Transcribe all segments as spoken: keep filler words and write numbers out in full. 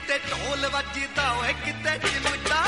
ਕਿਤੇ ਢੋਲ ਵੱਜਦਾ ਓਏ ਕਿਤੇ ਚਿਮਟਾ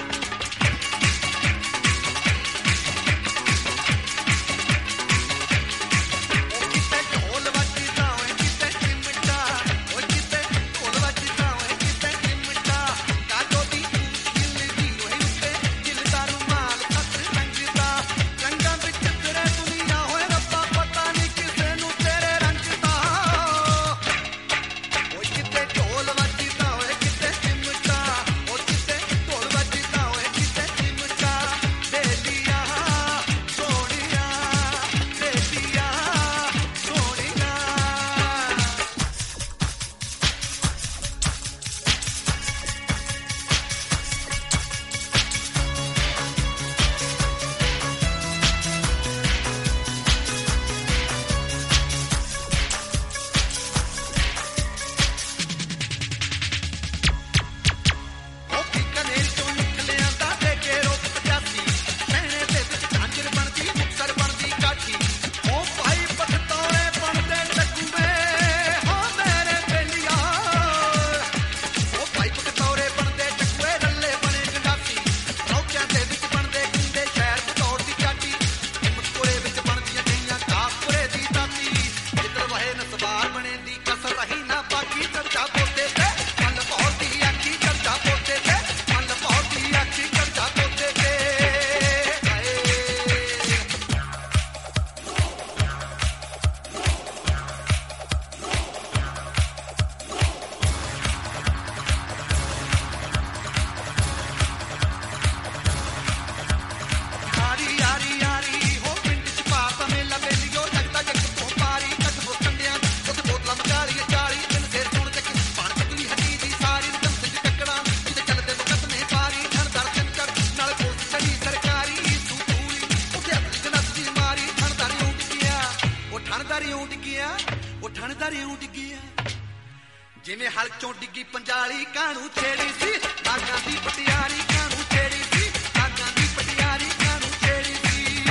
ਜਿਵੇਂ ਹਲ ਚੋਂ ਡਿੱਗੀ ਪੰਜਾਲੀ ਕਾਹਨੂੰ ਛੇੜੀ ਸੀ ਨਾਗਾਂ ਦੀ ਪਟਿਆਰੀ ਕਾਹਨੂੰ ਛੇੜੀ ਸੀ ਨਾਗਾਂ ਦੀ ਪਟਿਆਰੀ ਕਾਹਨੂੰ ਛੇੜੀ ਸੀ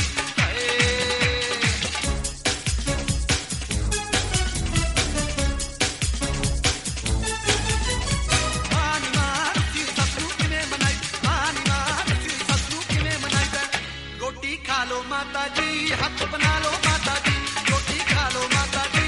ਮਾਨੀ ਮਾਰ ਸੀ ਸਤਰੂ ਕਿਵੇਂ ਮਨਾਈ ਮਾਨੀ ਮਾਰ ਸੀ ਸਤਰੂ ਕਿਵੇਂ ਮਨਾਈ ਰੋਟੀ ਖਾ ਲੋ ਮਾਤਾ ਜੀ ਹੱਥ ਬਣਾ ਲੋ ਮਾਤਾ ਜੀ ਰੋਟੀ ਖਾ ਲੋ ਮਾਤਾ ਜੀ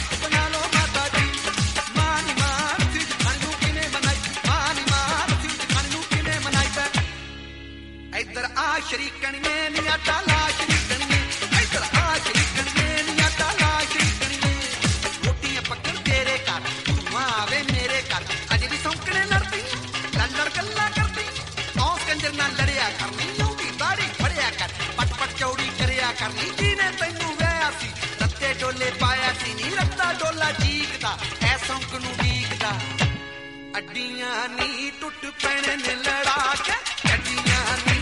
ਸ਼ਰੀਕਣ ਨੇ ਨੀ ਆਟਾ ਲਾ ਸ਼ਰੀਕਣ ਨੇ ਇੱਧਰ ਆ ਸ਼ਰੀਕਣ ਨੇ ਨੀ ਆਟਾ ਲਾ ਸ਼ਰੀਕਣ ਨੇ ਰੋਟੀਆਂ ਪੱਕਣ ਤੇਰੇ ਘਰ ਤੂੰ ਆਵੇ ਮੇਰੇ ਘਰ ਅਜੇ ਵੀ ਸੌਂਕਣੇ ਲੜਦੀ ਲੜ ਗੱਲਾਂ ਕਰਦੀ ਸੌਂ ਕੰਜਰ ਨਾਲ ਲੜਿਆ ਕਰਨੀ ਉਹਦੀ ਦਾੜੀ ਫੜਿਆ ਕਰ ਪਟ ਪਟ ਚੌੜੀ ਕਰਿਆ ਕਰਨੀ ਜਿਹਨੇ ਤੈਨੂੰ ਵਿਆਹਿਆ ਸੀ ਰੱਤੇ ਡੋਲੇ ਪਾਇਆ ਸੀ ਨੀ ਰੱਤਾ ਡੋਲਾ ਚੀਕਦਾ ਐ ਸੌਂਕ ਨੂੰ ਵੀਕਦਾ ਅੱਡੀਆਂ ਨੀ ਟੁੱਟ ਪੈਣੇ ਨੇ ਲੜਾ ਕੇ ਅੱਡੀਆਂ ਨੀ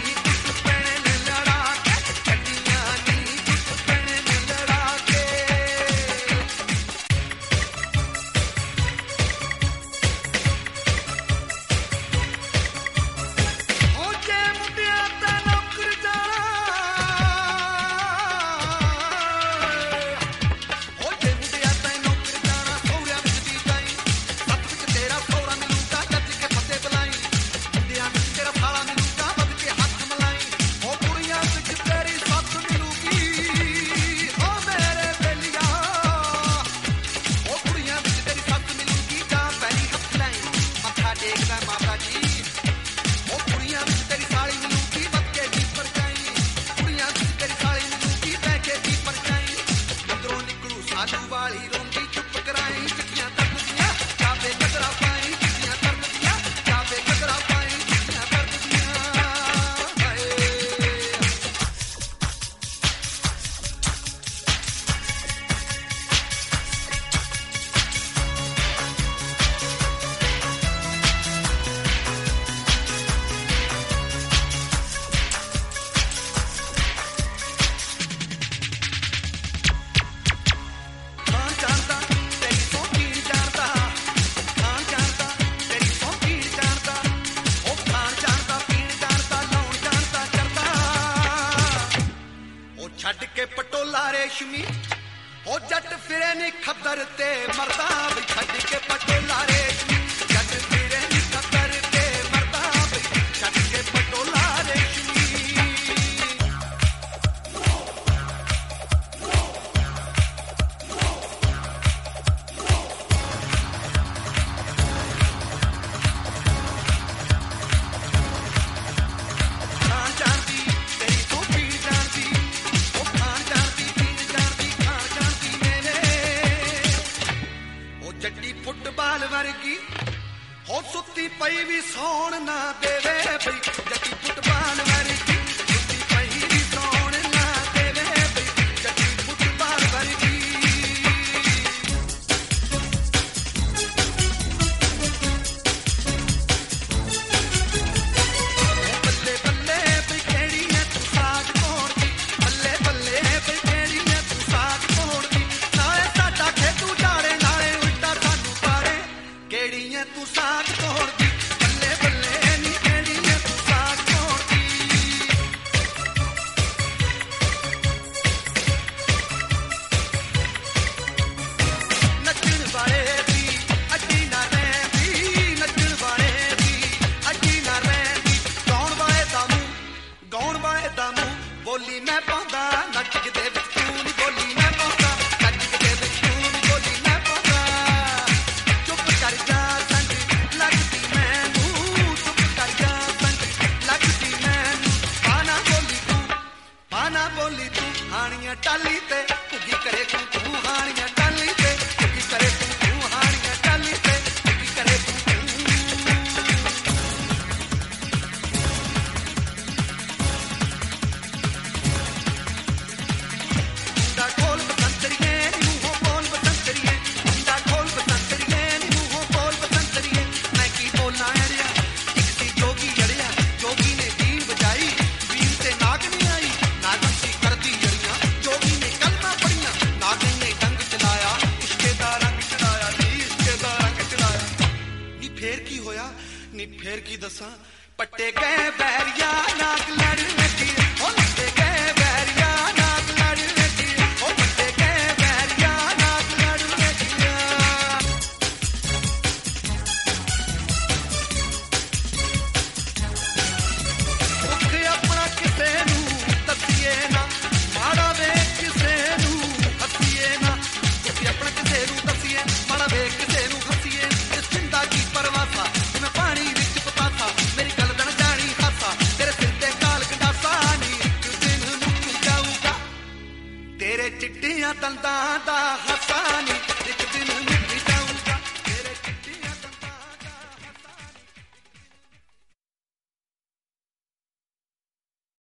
ਛੱਡ ਕੇ ਪਟੋਲਾ ਰੇਸ਼ਮੀ ਉਹ ਜੱਟ ਫਿਰੇ ਨੀ ਖੱਦਰ ਤੇ ਮਰਦਾ ਵੀ ਛੱਡ ਕੇ ਪਟੋਲਾ ਰੇਸ਼ਮੀ ਜੱਟ ਫੁੱਟਬਾਲ ਵਰਗੀ ਹੋ ਸੁੱਤੀ ਪਈ ਵੀ ਸੌਣ ਨਾ ਦੇਵੇ ਬਈ ਜੱਟੀ ਫੁੱਟਬਾਲ ਵਰਗੀ ਸੁੱਤੀ ਪਈ ਵੀ ਸੌਣ ਨਾ ਦੇਵੇ ਬਈ ਜੱਟੀ ਫੁੱਟਬਾਲ ਵਰਗੀ ਬੱਲੇ ਬੱਲੇ ਬਈ ਕਿਹੜੀ ਐ ਤੂੰ ਸਾਜ ਕੋੜਦੀ ਬੱਲੇ ਬੱਲੇ ਬਈ ਕਿਹੜੀ ਐ ਤੂੰ ਸਾਜ ਕੋੜਦੀ ਨਾਲੇ ਸਾਡਾ ਖੇਤੂ ਝਾੜੇ ਨਾਲੇ ਉਲਟਾ ਸਾਨੂੰ ਪਾੜੇ ਕਿਹੜੀ ਐ ਤੂੰ ਸਾਜ ਕੋੜਦੀ ਬੱਲੇ ਬੱਲੇ ਨੀ ਕਿਹੜੀ ਐ ਤੂੰ ਸਾਜ ਕੋੜਦੀ ਨੱਚਣ ਵਾਲੇ ਦੀ ਅੱਡੀ ਨਾ ਰਹਿੰਦੀ ਨੱਚਣ ਵਾਲੇ ਦੀ ਅੱਡੀ ਨਾ ਰਹਿੰਦੀ ਗਾਉਣ ਵਾਲੇ ਦਾ ਮੂੰਹ ਗਾਉਣ ਵਾਲੇ ਦਾ ਮੂੰਹ ਬੋਲੀ ਮੈਂ ਪਾਉਂਦਾ ਨੱਚ ਕੇ ਦੇ ਵਿੱਚ ਤੂੰ ਨੀ ਬੋਲੀ ਮੈਂ ਪਾਉਂਦਾ ਨੱਚ ਕੇ ਦੇ ਵਿੱਚ ਤੂੰ ਨੀ ਬੋਲੀ ਮੈਂ ਪਾਉਂਦਾ ਚੁੱਪ ਕਰ ਜਾ ਸੰਗ ਲੱਗਦੀ ਮੈਨੂੰ ਚੁੱਪ ਕਰ ਜਾ ਸੰਗ ਲੱਗਦੀ ਮੈਨੂੰ ਪਾਣਾ ਬੋਲੀ ਤੂੰ ਪਾਣਾ ਬੋਲੀ ਤੂੰ ਹਾਣੀਆਂ ਟਾਲੀ ਤੇ ਭੁੱਗੀ ਕਰੇ ਤੂੰ ਤੂੰ ਹਾਣੀਆਂ ਟਾਲੀ ਤੇ ਭੁੱਗੀ ਕਰੇ ਤੂੰ ਤੂੰ ਹਾਣੀਆਂ ਟਾਲੀ ਤੇ ਭੁੱਗੀ ਕਰੇ ਤੂੰ ਮੁੰਡਾ ਖੋਲ ਬਸੰਤਰੀਏ ਨੀ ਮੂੰਹੋਂ ਬੋਲ ਬਸੰਤਰੀਏ ਮੁੰਡਾ ਖੋਲ ਬਸੰਤਰੀਏ ਨੀ ਮੂੰਹੋਂ ਬੋਲ ਬਸੰਤਰੀਏ ਮੈਂ ਕੀ ਬੋਲਾਂ ਅੜਿਆ ਇੱਕ ਸੀ ਜੋਗੀ ਅੜਿਆ ਜੋਗੀ ਨੇ ਬੀਨ ਵਜਾਈ ਬੀਨ ਤੇ ਨਾਗ ਨਹੀਂ ਆਈ ਨਾਗਨ ਸੀ ਕਰਦੀ ਜੜੀਆਂ ਜੋਗੀ ਨੇ ਕਲਮਾਂ ਪੜੀਆਂ ਨਾਗਨ ਨੇ ਡੰਗ ਚਲਾਇਆ ਇਸ਼ਕੇ ਦਾ ਰੰਗ ਚੜਾਇਆ ਨੀ ਇਸ਼ਕੇ ਦਾ ਰੰਗ ਚੜਾਇਆ ਨੀ ਫੇਰ ਕੀ ਹੋਇਆ ਨੀ ਫੇਰ ਕੀ ਦੱਸਾਂ ਪੱਟੇ ਗਏ ਬੈਰੀਆ ਨਾਗ ਲੜਨ ਲੱਗੀ